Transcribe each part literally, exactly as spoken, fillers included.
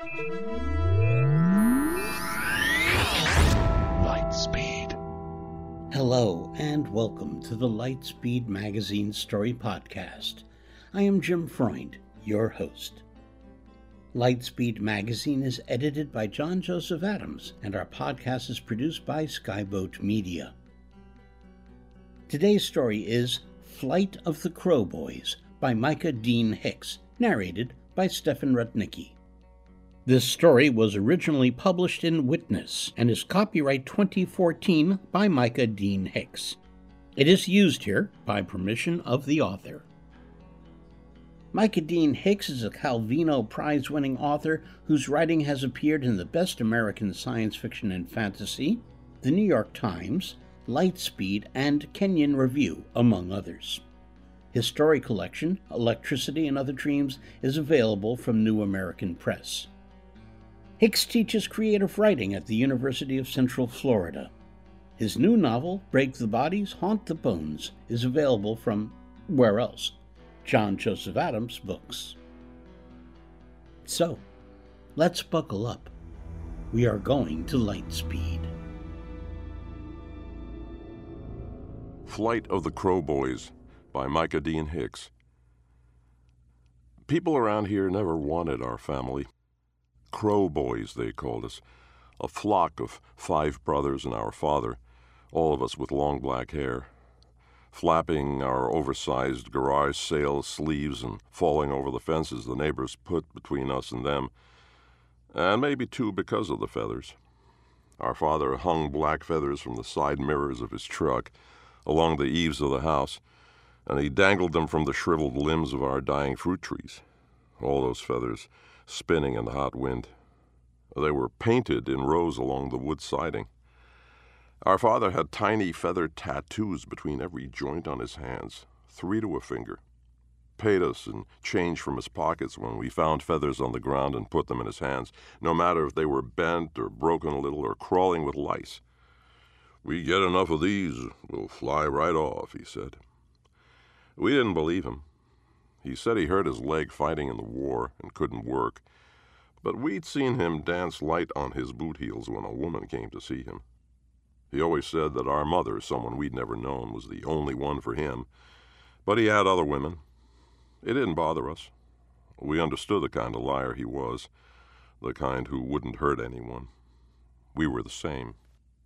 Lightspeed. Hello, and welcome to the Lightspeed Magazine Story Podcast. I am Jim Freund, your host. Lightspeed Magazine is edited by John Joseph Adams, and our podcast is produced by Skyboat Media. Today's story is Flight of the Crow Boys by Micah Dean Hicks, narrated by Stefan Rudnicki. This story was originally published in Witness and is copyright twenty fourteen by Micah Dean Hicks. It is used here by permission of the author. Micah Dean Hicks is a Calvino Prize-winning author whose writing has appeared in the Best American Science Fiction and Fantasy, The New York Times, Lightspeed, and Kenyon Review, among others. His story collection, Electricity and Other Dreams, is available from New American Press. Hicks teaches creative writing at the University of Central Florida. His new novel, Break the Bodies, Haunt the Bones, is available from, where else? John Joseph Adams Books. So, let's buckle up. We are going to Lightspeed. Flight of the Crow Boys by Micah Dean Hicks. People around here never wanted our family. Crow Boys, they called us. A flock of five brothers and our father, all of us with long black hair, flapping our oversized garage sale sleeves and falling over the fences the neighbors put between us and them, and maybe too because of the feathers. Our father hung black feathers from the side mirrors of his truck along the eaves of the house, and he dangled them from the shriveled limbs of our dying fruit trees, all those feathers spinning in the hot wind. They were painted in rows along the wood siding. Our father had tiny feather tattoos between every joint on his hands, three to a finger. Paid us in change from his pockets when we found feathers on the ground and put them in his hands, no matter if they were bent or broken a little or crawling with lice. "We get enough of these, we'll fly right off," he said. We didn't believe him. He said he hurt his leg fighting in the war and couldn't work, but we'd seen him dance light on his boot heels when a woman came to see him. He always said that our mother, someone we'd never known, was the only one for him, but he had other women. It didn't bother us. We understood the kind of liar he was, the kind who wouldn't hurt anyone. We were the same.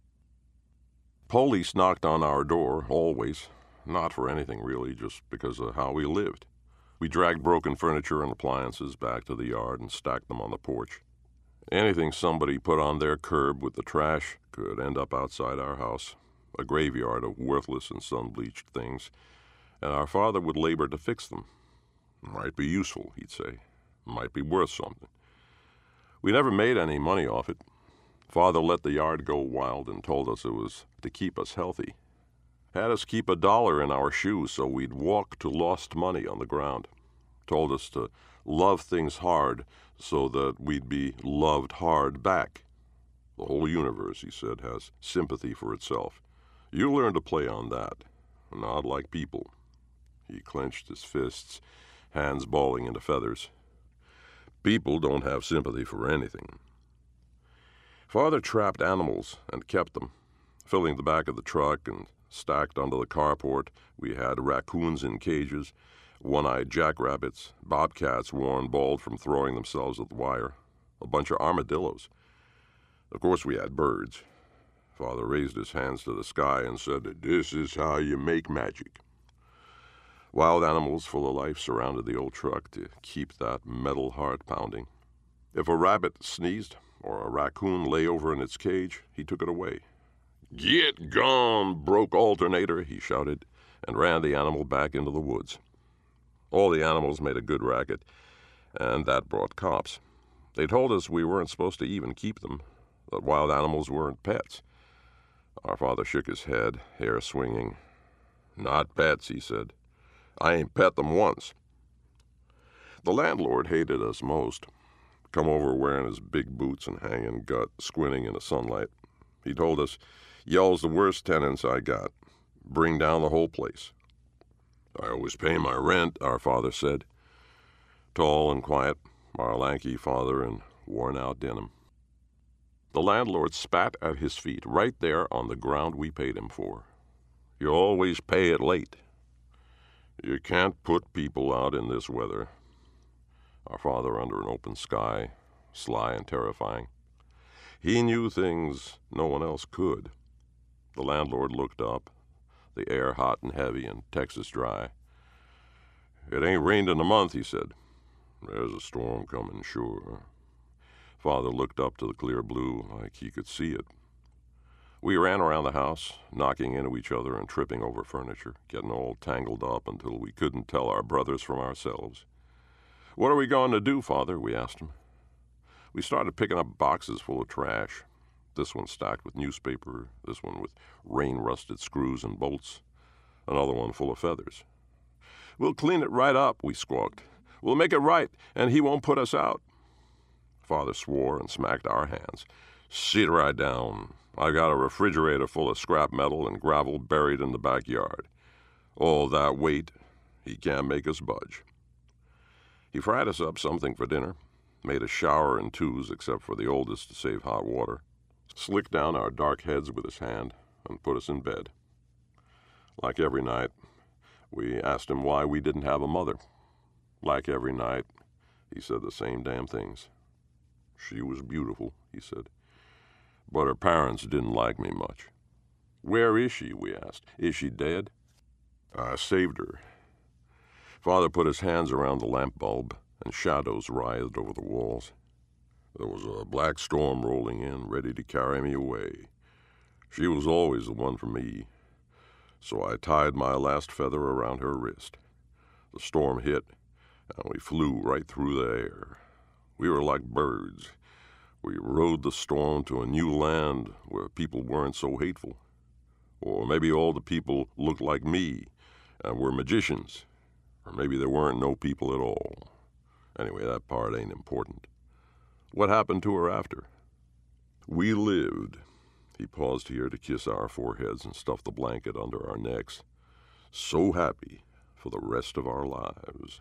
Police knocked on our door, always, not for anything really, just because of how we lived. We dragged broken furniture and appliances back to the yard and stacked them on the porch. Anything somebody put on their curb with the trash could end up outside our house, a graveyard of worthless and sun-bleached things, and our father would labor to fix them. Might be useful, he'd say. Might be worth something. We never made any money off it. Father let the yard go wild and told us it was to keep us healthy. Had us keep a dollar in our shoes so we'd walk to lost money on the ground. Told us to love things hard so that we'd be loved hard back. The whole universe, he said, has sympathy for itself. You learn to play on that, not like people. He clenched his fists, hands balling into feathers. People don't have sympathy for anything. Father trapped animals and kept them, filling the back of the truck and stacked under the carport. We had raccoons in cages, one-eyed jackrabbits, bobcats worn bald from throwing themselves at the wire, a bunch of armadillos. Of course, we had birds. Father raised his hands to the sky and said, "This is how you make magic." Wild animals full of life surrounded the old truck to keep that metal heart pounding. If a rabbit sneezed or a raccoon lay over in its cage, he took it away. "Get gone, broke alternator," he shouted, and ran the animal back into the woods. All the animals made a good racket, and that brought cops. They told us we weren't supposed to even keep them, that wild animals weren't pets. Our father shook his head, hair swinging. "Not pets," he said. "I ain't pet them once." The landlord hated us most. Come over wearing his big boots and hanging gut, squinting in the sunlight. He told us, "Y'all's the worst tenants I got. Bring down the whole place." "I always pay my rent," our father said. Tall and quiet, our lanky father, and worn-out denim. The landlord spat at his feet right there on the ground we paid him for. "You always pay it late. You can't put people out in this weather." Our father under an open sky, sly and terrifying. He knew things no one else could. The landlord looked up, the air hot and heavy and Texas dry. "It ain't rained in a month," he said. "There's a storm coming, sure." Father looked up to the clear blue like he could see it. We ran around the house, knocking into each other and tripping over furniture, getting all tangled up until we couldn't tell our brothers from ourselves. "What are we going to do, Father?" we asked him. We started picking up boxes full of trash. This one stacked with newspaper, this one with rain-rusted screws and bolts, another one full of feathers. "We'll clean it right up," we squawked. "We'll make it right, and he won't put us out." Father swore and smacked our hands. "Sit right down. I got a refrigerator full of scrap metal and gravel buried in the backyard. All that weight, he can't make us budge." He fried us up something for dinner, made us shower in twos except for the oldest to save hot water, slicked down our dark heads with his hand, and put us in bed. Like every night, we asked him why we didn't have a mother. Like every night, he said the same damn things. "She was beautiful," he said, "but her parents didn't like me much." "Where is she?" we asked. "Is she dead?" "I saved her." Father put his hands around the lamp bulb, and shadows writhed over the walls. "There was a black storm rolling in, ready to carry me away. She was always the one for me, so I tied my last feather around her wrist. The storm hit, and we flew right through the air. We were like birds. We rode the storm to a new land where people weren't so hateful. Or maybe all the people looked like me and were magicians. Or maybe there weren't no people at all. Anyway, that part ain't important. What happened to her after? We lived." He paused here to kiss our foreheads and stuff the blanket under our necks. "So happy for the rest of our lives."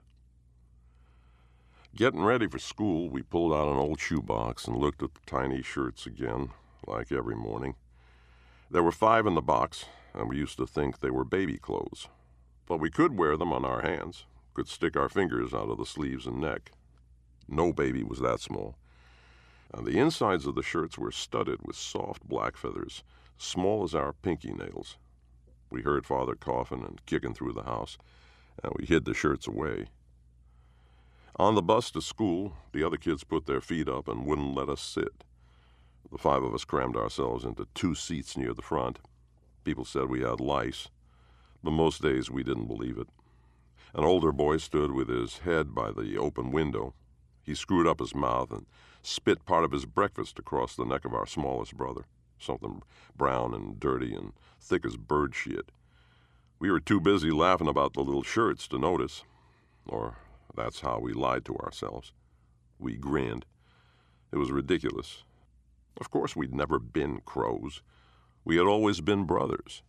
Getting ready for school, we pulled out an old shoebox and looked at the tiny shirts again, like every morning. There were five in the box, and we used to think they were baby clothes. But we could wear them on our hands, could stick our fingers out of the sleeves and neck. No baby was that small. And the insides of the shirts were studded with soft black feathers, small as our pinky nails. We heard Father coughing and kicking through the house, and we hid the shirts away. On the bus to school, the other kids put their feet up and wouldn't let us sit. The five of us crammed ourselves into two seats near the front. People said we had lice, but most days we didn't believe it. An older boy stood with his head by the open window. He screwed up his mouth and spit part of his breakfast across the neck of our smallest brother, something brown and dirty and thick as bird shit. We were too busy laughing about the little shirts to notice, or that's how we lied to ourselves. We grinned. It was ridiculous. Of course we'd never been crows. We had always been brothers.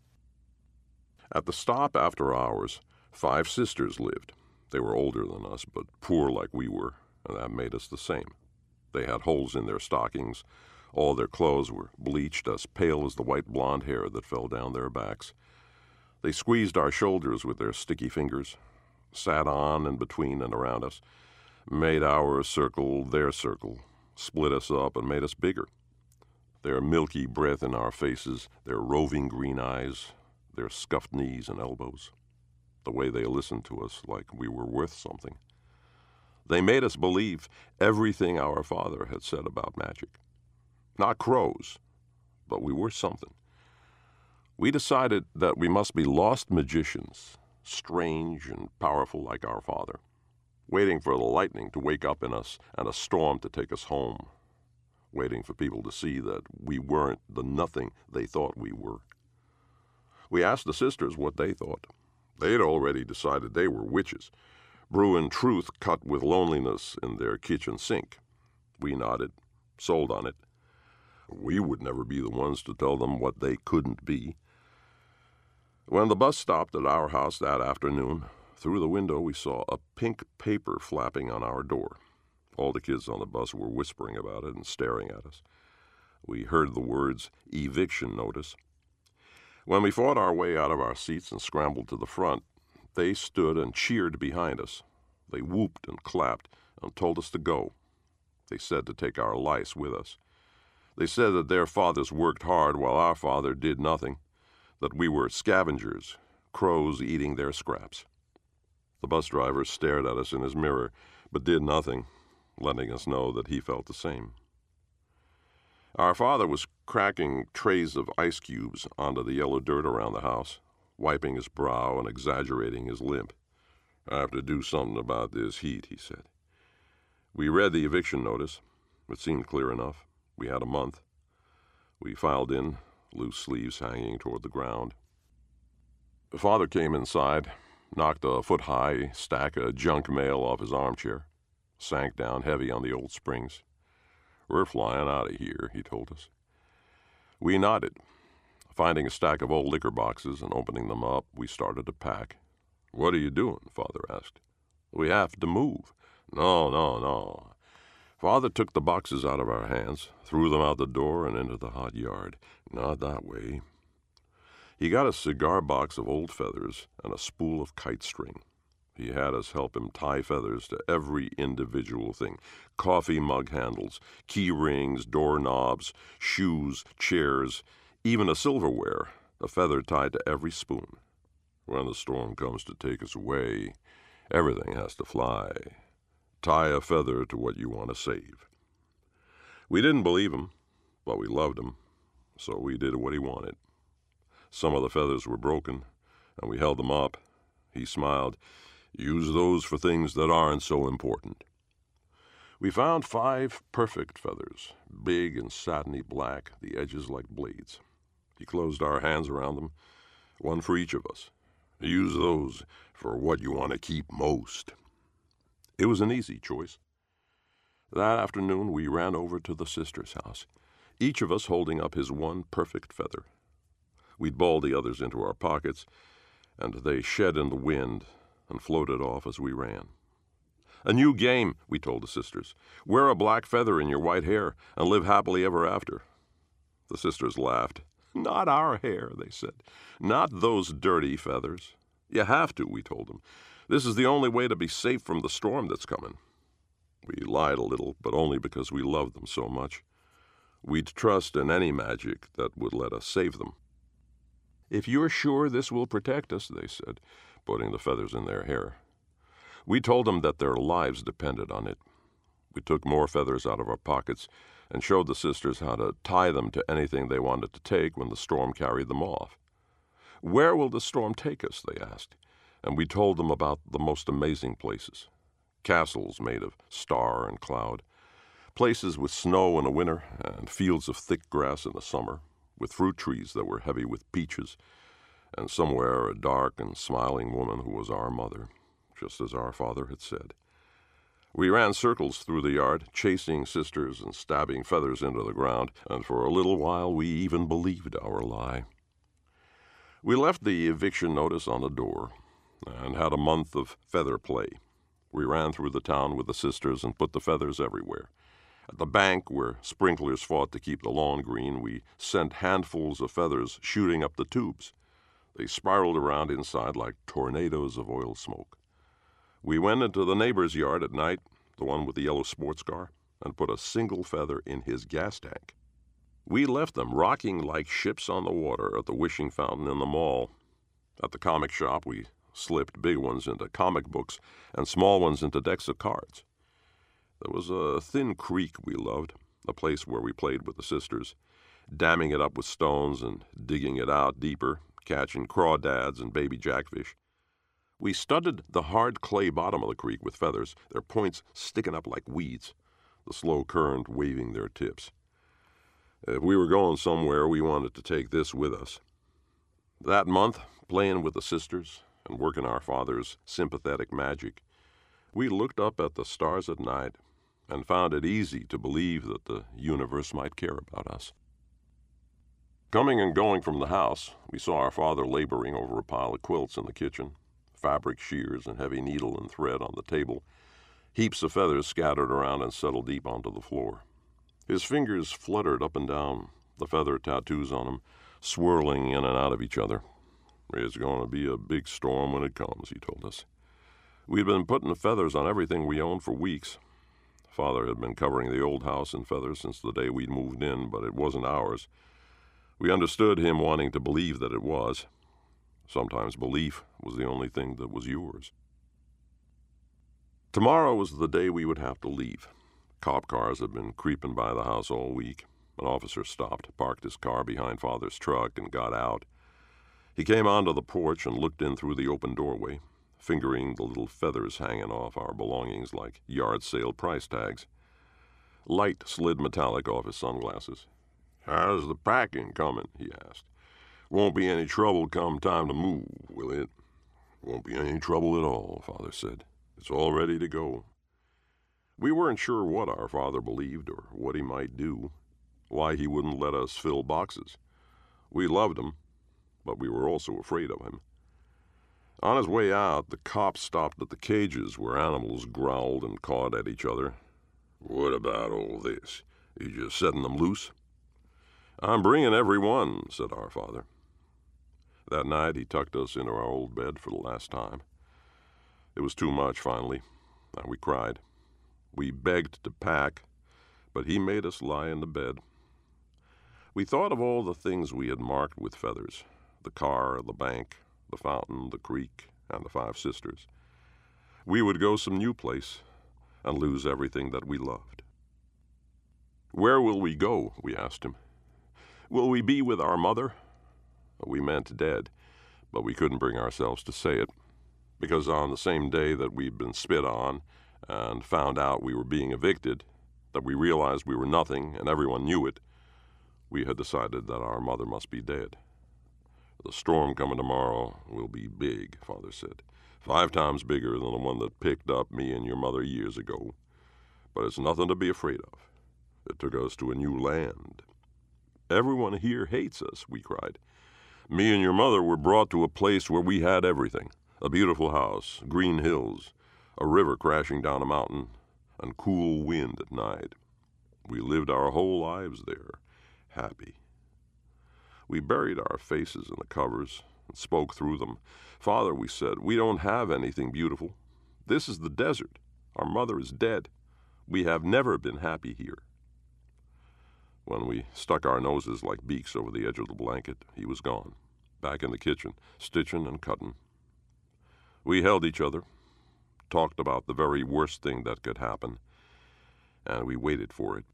At the stop after hours, five sisters lived. They were older than us, but poor like we were, and that made us the same. They had holes in their stockings. All their clothes were bleached as pale as the white blonde hair that fell down their backs. They squeezed our shoulders with their sticky fingers, sat on and between and around us, made our circle their circle, split us up and made us bigger. Their milky breath in our faces, their roving green eyes, their scuffed knees and elbows, the way they listened to us like we were worth something. They made us believe everything our father had said about magic. Not crows, but we were something. We decided that we must be lost magicians, strange and powerful like our father, waiting for the lightning to wake up in us and a storm to take us home, waiting for people to see that we weren't the nothing they thought we were. We asked the sisters what they thought. They'd already decided they were witches, brewing truth cut with loneliness in their kitchen sink. We nodded, sold on it. We would never be the ones to tell them what they couldn't be. When the bus stopped at our house that afternoon, through the window we saw a pink paper flapping on our door. All the kids on the bus were whispering about it and staring at us. We heard the words eviction notice. When we fought our way out of our seats and scrambled to the front, they stood and cheered behind us. They whooped and clapped and told us to go. They said to take our lice with us. They said that their fathers worked hard while our father did nothing, that we were scavengers, crows eating their scraps. The bus driver stared at us in his mirror, but did nothing, letting us know that he felt the same. Our father was cracking trays of ice cubes onto the yellow dirt around the house, wiping his brow and exaggerating his limp. "I have to do something about this heat," he said. We read the eviction notice. It seemed clear enough. We had a month. We filed in, loose sleeves hanging toward the ground. Father came inside, knocked a foot-high stack of junk mail off his armchair, sank down heavy on the old springs. "We're flying out of here," he told us. We nodded. Finding a stack of old liquor boxes and opening them up, we started to pack. "What are you doing?" Father asked. "We have to move." "No, no, no." Father took the boxes out of our hands, threw them out the door and into the hot yard. "Not that way." He got a cigar box of old feathers and a spool of kite string. He had us help him tie feathers to every individual thing: coffee mug handles, key rings, doorknobs, shoes, chairs, even a silverware, a feather tied to every spoon. When the storm comes to take us away, everything has to fly. Tie a feather to what you want to save. We didn't believe him, but we loved him, so we did what he wanted. Some of the feathers were broken, and we held them up. He smiled. "Use those for things that aren't so important." We found five perfect feathers, big and satiny black, the edges like blades. He closed our hands around them, one for each of us. "Use those for what you want to keep most." It was an easy choice. That afternoon we ran over to the sister's house, each of us holding up his one perfect feather. We'd balled the others into our pockets, and they shed in the wind and floated off as we ran. "A new game," we told the sisters. "Wear a black feather in your white hair and live happily ever after." The sisters laughed. "Not our hair," they said. "Not those dirty feathers." "You have to," we told them. "This is the only way to be safe from the storm that's coming." We lied a little, but only because we loved them so much. We'd trust in any magic that would let us save them. "If you're sure this will protect us," they said, putting the feathers in their hair. We told them that their lives depended on it. We took more feathers out of our pockets and showed the sisters how to tie them to anything they wanted to take when the storm carried them off. "Where will the storm take us?" they asked, and we told them about the most amazing places. Castles made of star and cloud, places with snow in the winter and fields of thick grass in the summer, with fruit trees that were heavy with peaches, and somewhere a dark and smiling woman who was our mother, just as our father had said. We ran circles through the yard, chasing sisters and stabbing feathers into the ground, and for a little while we even believed our lie. We left the eviction notice on the door and had a month of feather play. We ran through the town with the sisters and put the feathers everywhere. At the bank, where sprinklers fought to keep the lawn green, we sent handfuls of feathers shooting up the tubes. They spiraled around inside like tornadoes of oil smoke. We went into the neighbor's yard at night, the one with the yellow sports car, and put a single feather in his gas tank. We left them rocking like ships on the water at the wishing fountain in the mall. At the comic shop, we slipped big ones into comic books and small ones into decks of cards. There was a thin creek we loved, a place where we played with the sisters, damming it up with stones and digging it out deeper, catching crawdads and baby jackfish. We studded the hard clay bottom of the creek with feathers, their points sticking up like weeds, the slow current waving their tips. If we were going somewhere, we wanted to take this with us. That month, playing with the sisters and working our father's sympathetic magic, we looked up at the stars at night and found it easy to believe that the universe might care about us. Coming and going from the house, we saw our father laboring over a pile of quilts in the kitchen, fabric shears and heavy needle and thread on the table, Heaps of feathers scattered around and settled deep onto the floor. His fingers fluttered up and down, the feather tattoos on them, swirling in and out of each other. "It's going to be a big storm when it comes," he told us. We'd been putting feathers on everything we owned for weeks. Father had been covering the old house in feathers since the day we'd moved in, but it wasn't ours. We understood him wanting to believe that it was. Sometimes belief was the only thing that was yours. Tomorrow was the day we would have to leave. Cop cars had been creeping by the house all week. An officer stopped, parked his car behind Father's truck, and got out. He came onto the porch and looked in through the open doorway, fingering the little feathers hanging off our belongings like yard sale price tags. Light slid metallic off his sunglasses. "How's the packing coming?" he asked. "Won't be any trouble come time to move, will it?" "Won't be any trouble at all," Father said. "It's all ready to go." We weren't sure what our father believed or what he might do, why he wouldn't let us fill boxes. We loved him, but we were also afraid of him. On his way out, the cops stopped at the cages where animals growled and cawed at each other. "What about all this? You just setting them loose?" "I'm bringing every one," said our father. That night he tucked us into our old bed for the last time. It was too much, finally, and we cried. We begged to pack, but he made us lie in the bed. We thought of all the things we had marked with feathers: the car, the bank, the fountain, the creek, and the five sisters. We would go some new place and lose everything that we loved. "Where will we go?" we asked him. "Will we be with our mother?" We meant dead, but we couldn't bring ourselves to say it, because on the same day that we'd been spit on and found out we were being evicted, that we realized we were nothing and everyone knew it, we had decided that our mother must be dead. "The storm coming tomorrow will be big," Father said. "Five times bigger than the one that picked up me and your mother years ago. But it's nothing to be afraid of. It took us to a new land." "Everyone here hates us," we cried. "Me and your mother were brought to a place where we had everything. A beautiful house, green hills, a river crashing down a mountain, and cool wind at night. We lived our whole lives there, happy." We buried our faces in the covers and spoke through them. "Father," we said, "we don't have anything beautiful. This is the desert. Our mother is dead. We have never been happy here." When we stuck our noses like beaks over the edge of the blanket, he was gone, back in the kitchen, stitching and cutting. We held each other, talked about the very worst thing that could happen, and we waited for it.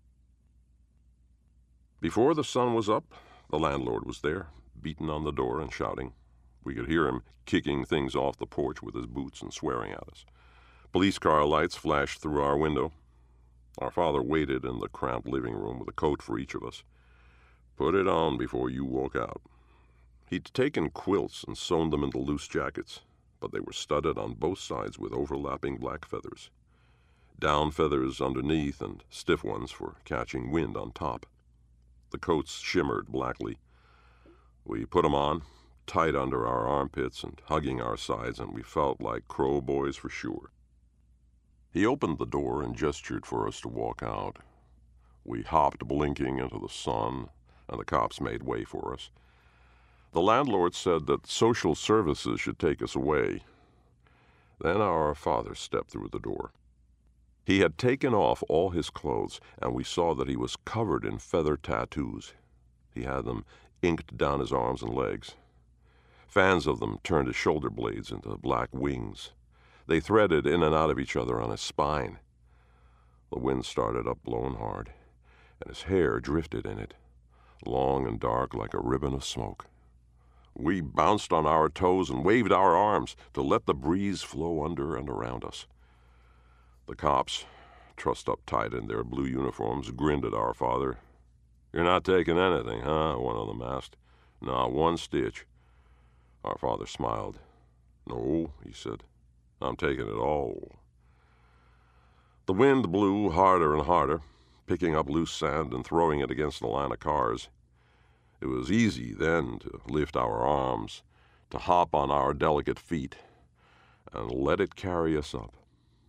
Before the sun was up, the landlord was there, beating on the door and shouting. We could hear him kicking things off the porch with his boots and swearing at us. Police car lights flashed through our window. Our father waited in the cramped living room with a coat for each of us. "Put it on before you walk out." He'd taken quilts and sewn them into loose jackets, but they were studded on both sides with overlapping black feathers. Down feathers underneath and stiff ones for catching wind on top. The coats shimmered blackly. We put them on, tight under our armpits and hugging our sides, and we felt like crow boys for sure. He opened the door and gestured for us to walk out. We hopped blinking into the sun, and the cops made way for us. The landlord said that social services should take us away. Then our father stepped through the door. He had taken off all his clothes, and we saw that he was covered in feather tattoos. He had them inked down his arms and legs. Fans of them turned his shoulder blades into black wings. They threaded in and out of each other on his spine. The wind started up blowing hard, and his hair drifted in it, long and dark like a ribbon of smoke. We bounced on our toes and waved our arms to let the breeze flow under and around us. The cops, trussed up tight in their blue uniforms, grinned at our father. "You're not taking anything, huh?" one of them asked. "Not one stitch." Our father smiled. "No," he said. "I'm taking it all." The wind blew harder and harder, picking up loose sand and throwing it against the line of cars. It was easy then to lift our arms, to hop on our delicate feet, and let it carry us up.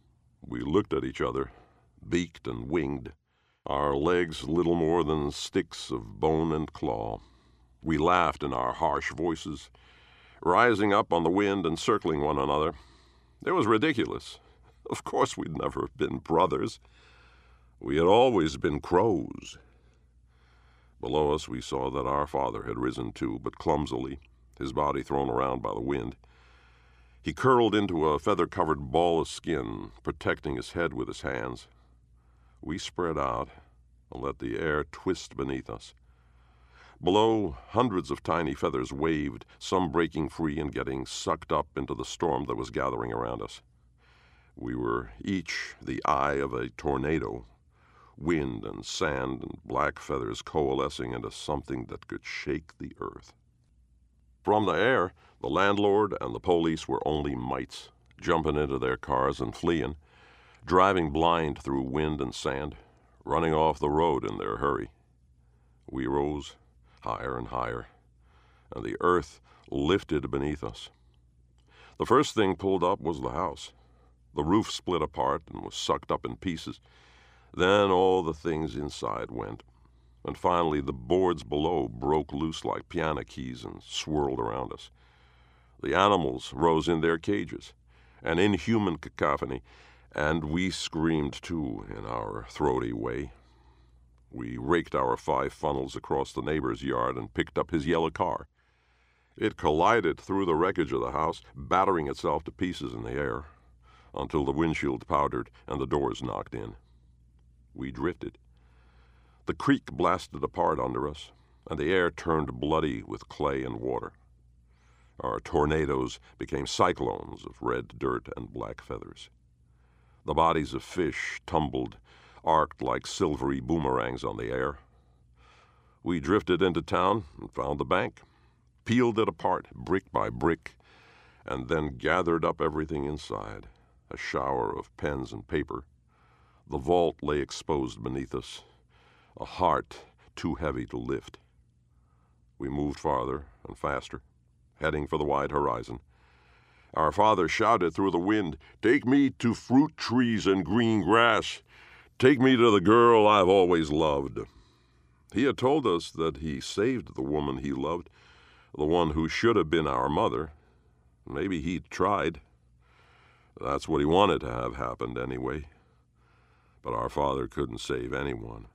We looked at each other, beaked and winged, our legs little more than sticks of bone and claw. We laughed in our harsh voices, rising up on the wind and circling one another. It was ridiculous. Of course we'd never been brothers. We had always been crows. Below us we saw that our father had risen too, but clumsily, his body thrown around by the wind. He curled into a feather-covered ball of skin, protecting his head with his hands. We spread out and let the air twist beneath us. Below, hundreds of tiny feathers waved, some breaking free and getting sucked up into the storm that was gathering around us. We were each the eye of a tornado, wind and sand and black feathers coalescing into something that could shake the earth. From the air, the landlord and the police were only mites, jumping into their cars and fleeing, driving blind through wind and sand, running off the road in their hurry. We rose higher and higher, and the earth lifted beneath us. The first thing pulled up was the house. The roof split apart and was sucked up in pieces. Then all the things inside went, and finally the boards below broke loose like piano keys and swirled around us. The animals rose in their cages, an inhuman cacophony, and we screamed too in our throaty way. We raked our five funnels across the neighbor's yard and picked up his yellow car. It collided through the wreckage of the house, battering itself to pieces in the air, until the windshield powdered and the doors knocked in. We drifted. The creek blasted apart under us, and the air turned bloody with clay and water. Our tornadoes became cyclones of red dirt and black feathers. The bodies of fish tumbled, arced like silvery boomerangs on the air. We drifted into town and found the bank, peeled it apart brick by brick, and then gathered up everything inside, a shower of pens and paper. The vault lay exposed beneath us, a heart too heavy to lift. We moved farther and faster, heading for the wide horizon. Our father shouted through the wind, "Take me to fruit trees and green grass. Take me to the girl I've always loved." He had told us that he saved the woman he loved, the one who should have been our mother. Maybe he'd tried. That's what he wanted to have happened anyway. But our father couldn't save anyone.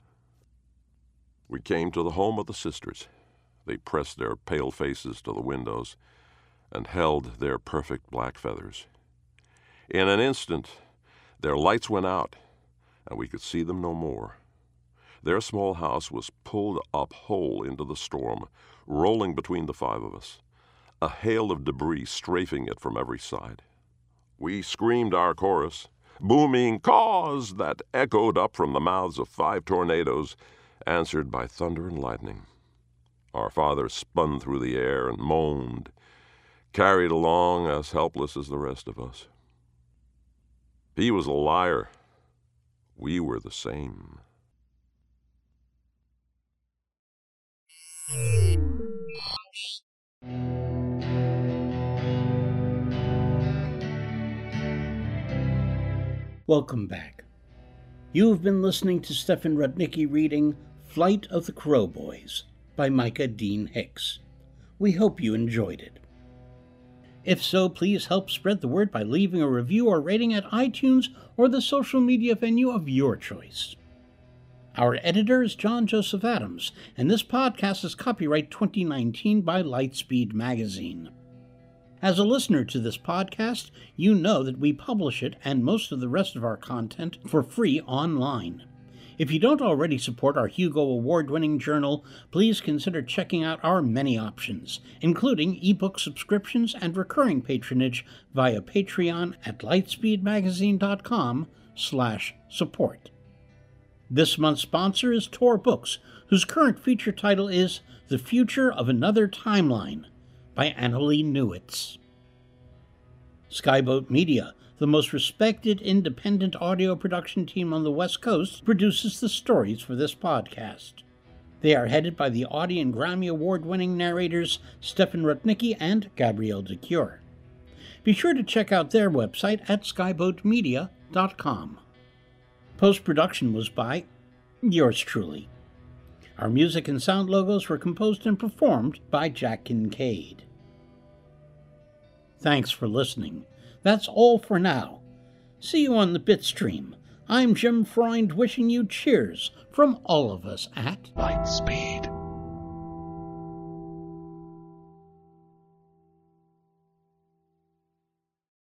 We came to the home of the sisters. They pressed their pale faces to the windows and held their perfect black feathers. In an instant, their lights went out, and we could see them no more. Their small house was pulled up whole into the storm, rolling between the five of us, a hail of debris strafing it from every side. We screamed our chorus, booming caws that echoed up from the mouths of five tornadoes, answered by thunder and lightning. Our father spun through the air and moaned, carried along as helpless as the rest of us. He was a liar. We were the same. Welcome back. You have been listening to Stefan Rudnicki reading Flight of the Crow Boys by Micah Dean Hicks. We hope you enjoyed it. If so, please help spread the word by leaving a review or rating at iTunes or the social media venue of your choice. Our editor is John Joseph Adams, and this podcast is copyright twenty nineteen by Lightspeed Magazine. As a listener to this podcast, you know that we publish it and most of the rest of our content for free online. If you don't already support our Hugo Award-winning journal, please consider checking out our many options, including ebook subscriptions and recurring patronage via Patreon at lightspeedmagazine.com slash support. This month's sponsor is Tor Books, whose current feature title is The Future of Another Timeline by Annalee Newitz. Skyboat Media, the most respected independent audio production team on the West Coast, produces the stories for this podcast. They are headed by the Audie and Grammy Award-winning narrators Stefan Rudnicki and Gabrielle de Cure. Be sure to check out their website at skyboat media dot com. Post-production was by yours truly. Our music and sound logos were composed and performed by Jack Kincaid. Thanks for listening. That's all for now. See you on the Bitstream. I'm Jim Freund wishing you cheers from all of us at Lightspeed.